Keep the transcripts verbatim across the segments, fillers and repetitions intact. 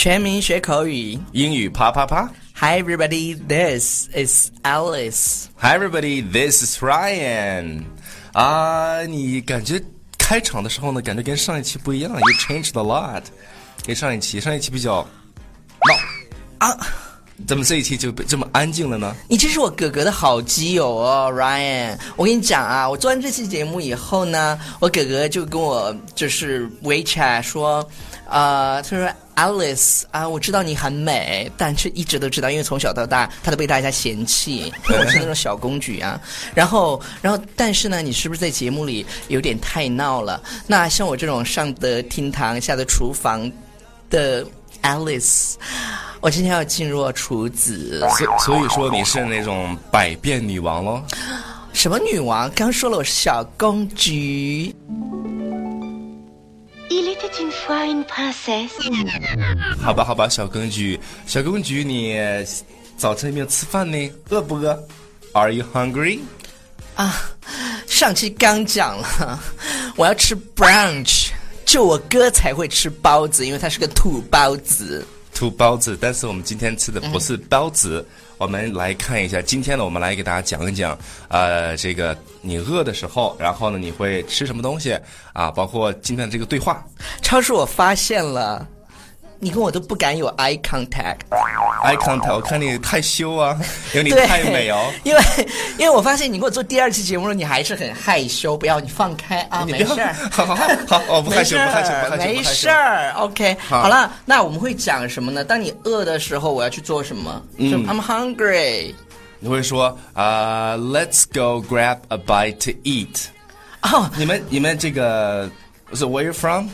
全民学口语， 英语啪啪啪。 Hi everybody, this is Alice. Hi everybody, this is Ryan. 啊，你感觉开场的时候呢，感觉跟上一期不一样 You changed a lot. 跟上一期上一期比较闹啊， 怎么这一期就这么安静了呢？ 你这是我哥哥的好基友哦 Ryan。 我跟你讲啊，我做完这期节目以后呢，我哥哥就跟我就是 WeChat 说呃，他说 Alice 啊，我知道你很美，但是一直都知道，因为从小到大他都被大家嫌弃，因为我是那种小公举啊。然后然后但是呢，你是不是在节目里有点太闹了？那像我这种上得厅堂下得厨房的 Alice， 我今天要进入厨子。 所所以说你是那种百变女王咯？ 什么女王？刚说了我是小公举。 Il était une fois une princesse. 好吧好吧，小公举小公举，你早晨有没有吃饭呢？饿不饿？ Are you hungry? 啊，上期刚讲了，我要吃 brunch， 就我哥才会吃包子，因为他是个土包子。 土包子，但是我们今天吃的不是包子。嗯，我们来看一下，今天呢，我们来给大家讲一讲，呃，这个你饿的时候，然后呢，你会吃什么东西啊？包括今天的这个对话。 超叔，我发现了，你跟我都不敢有 eye contact。eye contact， 我看你太羞啊，因为你太美哦。 因为因为我发现你跟我做第二期节目了，你还是很害羞。不要，你放开啊，没事儿。 好好好，好，我不害羞，不害羞，不害羞， 没事儿。OK， 好, 好了，那我们会讲什么呢？当你饿的时候，我要去做什么？嗯 I'm hungry。 你会说啊、uh, ，Let's go grab a bite to eat。 哦， 你们你们这个是 Where you from？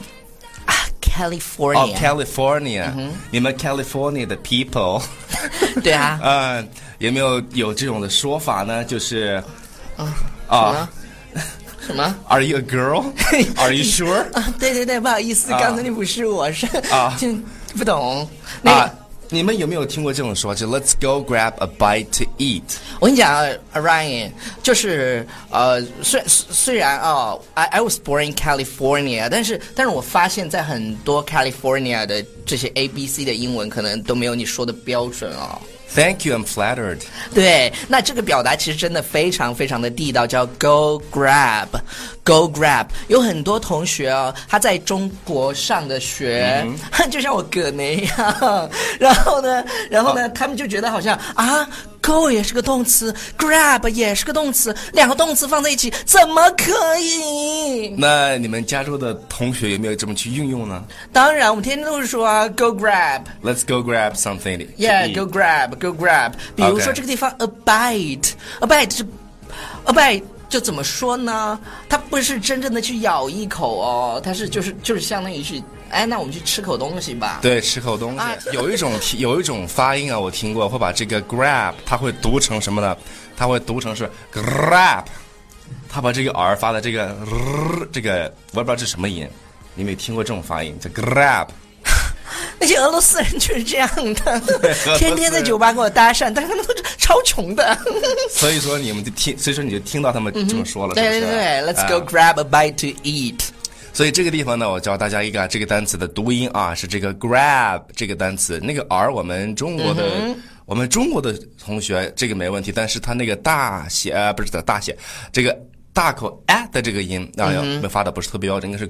California。 哦、oh, ，California、嗯。你们 California 的 people 对啊。 嗯，有没有有这种的说法呢？就是啊啊， 什么 ？Are you a girl? Are you sure? 啊，对对对，不好意思，刚才你不是我是啊， 就不懂那啊。你们有没有听过这种说？就 Let's go grab a bite to eat。 我跟你讲啊 ，Ryan， 就是呃，虽虽然啊、哦、，I I was born in California， 但是但是我发现，在很多 California 的这些 A B C 的英文，可能都没有你说的标准哦。 Thank you, I'm flattered. 对，那这个表达其实真的非常非常的地道，叫 go grab go grab。 有很多同学哦，他在中国上的学、嗯、就像我哥那样，然后呢然后呢、哦、他们就觉得好像啊 go 也是个动词， grab 也是个动词，两个动词放在一起怎么可以？ 那你们加州的同学有没有这么去运用呢？ 当然，我们天天都是说啊 go grab。 Let's go grab something. Yeah, go grab go grab。 比如说这个地方 a bite a bite 是 a bite 就怎么说呢？它不是真正的去咬一口哦，它是就是就是相当于去，哎，那我们去吃口东西吧。 对，吃口东西、啊、有一种有一种发音啊，我听过，会把这个 grab 它会读成什么呢？它会读成是 grab， 它把这个 r 发的这个、呃、这个我也不知道这是什么音，你没听过这种发音叫 grab？ 那些俄罗斯人就是这样的，天天在酒吧跟我搭讪，但是他们都是超穷的。 所以说你们就听，所以说你就听到他们这么说了， 嗯、对对对 ，Let's go grab a bite to eat。 所以这个地方呢，我教大家一个这个单词的读音啊，是这个 grab 这个单词。那个 r 我们中国的、嗯、我们中国的同学这个没问题，但是他那个大写呃不是的大写，这个大口 a 的这个音啊，嗯、发的不是特别标准，应该是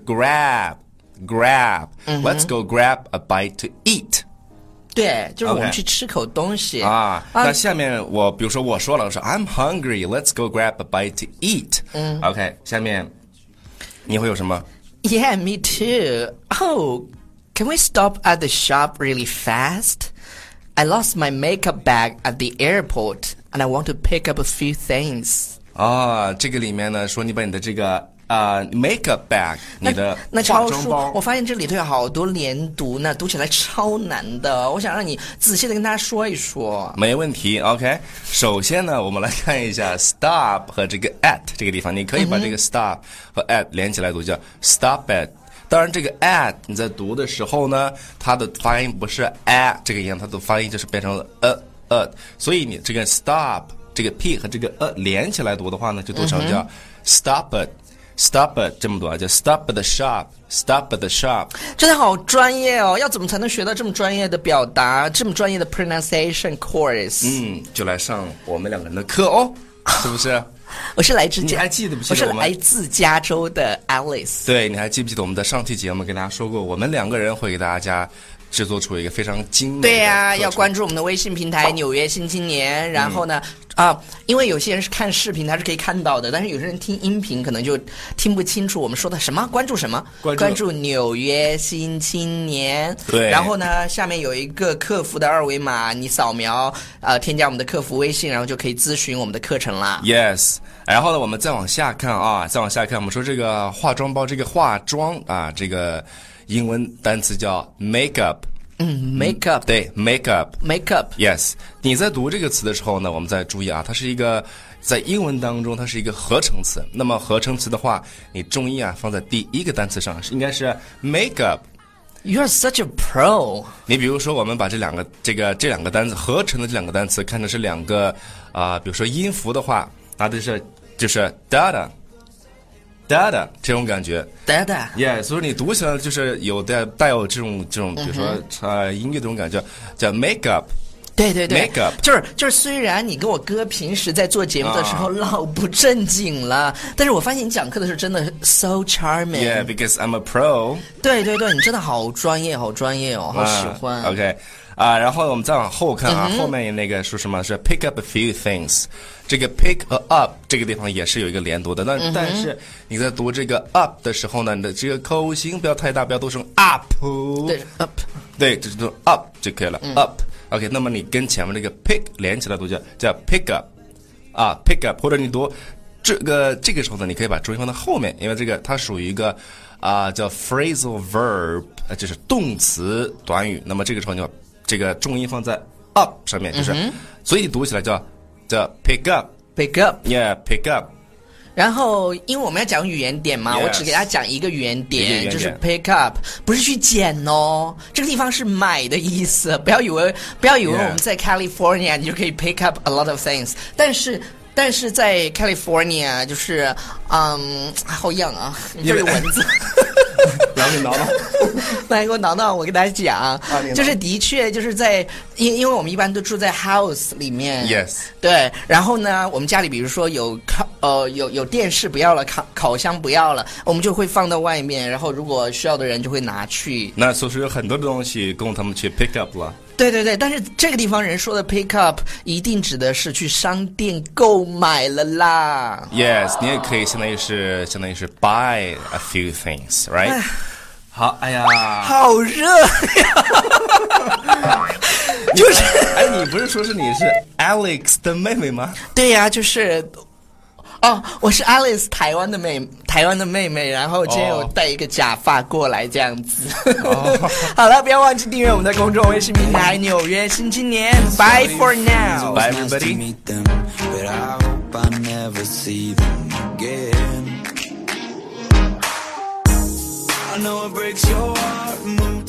grab。grab、嗯、Let's go grab a bite to eat。 对，就是我们去吃口东西、 okay. 啊, 啊那下面我比如说我说了，我说 I'm hungry, let's go grab a bite to eat。 嗯 OK， 下面你会有什么？ Yeah, me too. Oh, can we stop at the shop really fast? I lost my makeup bag at the airport and I want to pick up a few things。 啊，这个里面呢说你把你的这个啊、uh, ，makeup bag， 你的那超叔，我发现这里头有好多连读呢，读起来超难的。我想让你仔细的跟大家说一说。 没问题 ，OK。首先呢，我们来看一下 stop 和这个 at 这个地方，你可以把这个 stop 和 at 连起来读，叫 stop at。当然，这个 at 你在读的时候呢，它的发音不是 a 这个音，它的发音就是变成了呃呃，所以你这个 stop 这个 p 和这个呃连起来读的话呢，就读成叫 stop it。 stop at 这么多啊，叫 stop at the shop，stop at the shop。 真的好专业哦！要怎么才能学到这么专业的表达，这么专业的 pronunciation course？ 嗯，就来上我们两个人的课哦，是不是？ 我是来自你还记得不记得我们？ 我是来自加州的 Alice。 对，你还记不记得我们的上期节目跟大家说过，我们两个人会给大家制作出一个非常精美的。 对呀、啊，要关注我们的微信平台《纽约新青年》，然后呢，啊、呃，因为有些人是看视频，他是可以看到的，但是有些人听音频可能就听不清楚我们说的什么。关注什么？ 关注关注纽约新青年。 对。 然后呢，下面有一个客服的二维码，你扫描，呃，添加我们的客服微信，然后就可以咨询我们的课程啦。 Yes。然后呢，我们再往下看啊，再往下看，我们说这个化妆包，这个化妆啊，这个英文单词叫 makeup。 嗯 ，makeup， 对 ，makeup，makeup，yes。你在读这个词的时候呢，我们再注意啊，它是一个在英文当中它是一个合成词。那么合成词的话，你重音啊放在第一个单词上，应该是 makeup。You're such a pro。 你比如说，我们把这两个这个这两个单词合成的这两个单词看成是两个啊、呃，比如说音符的话，那就是就是 dada。dada 这种感觉 ，dada， yeah， 所以你读起来就是有带带有这种这种，比如说、嗯、呃音乐这种感觉，叫 makeup。 对对对 ，makeup 就是就是，虽然你跟我哥平时在做节目的时候老不正经了，啊、但是我发现你讲课的时候真的 so charming。Yeah，because I'm a pro。 对对对，你真的好专业，好专业哦，好喜欢。 Uh, OK， 啊、uh, ，然后我们再往后看啊，嗯、后面那个说什么是 pick up a few things。这个 pick up 这个地方也是有一个连读的，但、嗯、但是你在读这个 up 的时候呢，你的这个口型不要太大，不要读成 up。 对 up， 对，只是读 up 就可以了、嗯、，up。OK， 那么你跟前面这个 pick 连起来读叫叫 pick up， 啊 pick up， 或者你读这个这个时候呢，你可以把重音放在后面，因为这个它属于一个啊、呃、叫 phrasal verb， 就是动词短语。那么这个时候你把这个重音放在 up 上面，就是，嗯、所以读起来叫叫 pick up，pick up，yeah，pick up。 然后，因为我们要讲语言点嘛， yes, 我只给大家讲一个语言点， 语言点就是 pick up， 不是去捡哦，这个地方是买的意思，不要以为不要以为我们在 California 你就可以 pick up a lot of things， 但是但是在 California 就是嗯，好痒啊，这里蚊子。 来给挠挠， 来给我挠挠。我跟大家讲， 啊、 就是的确就是在，因因为我们一般都住在 house 里面 ，yes， 对。然后呢，我们家里比如说有烤呃有有电视不要了，烤烤箱不要了，我们就会放到外面，然后如果需要的人就会拿去。 那所以说有很多的东西供他们去 pick up 了。 对对对，但是这个地方人说的 pick up 一定指的是去商店购买了啦。 Yes， 你也可以相当于是相当于是 buy a few things，right？好，哎呀， 好热呀！就是， 哎，你不是说是你是 Alex 的妹妹吗？ 对呀、啊，就是。哦，我是 Alice 台湾的妹台湾的妹妹，然后今天有带一个假发过来这样子。哦、好了，不要忘记订阅我们的公众微信平台《纽约新青年》。Bye for now. Bye everybody. I know it breaks your heart.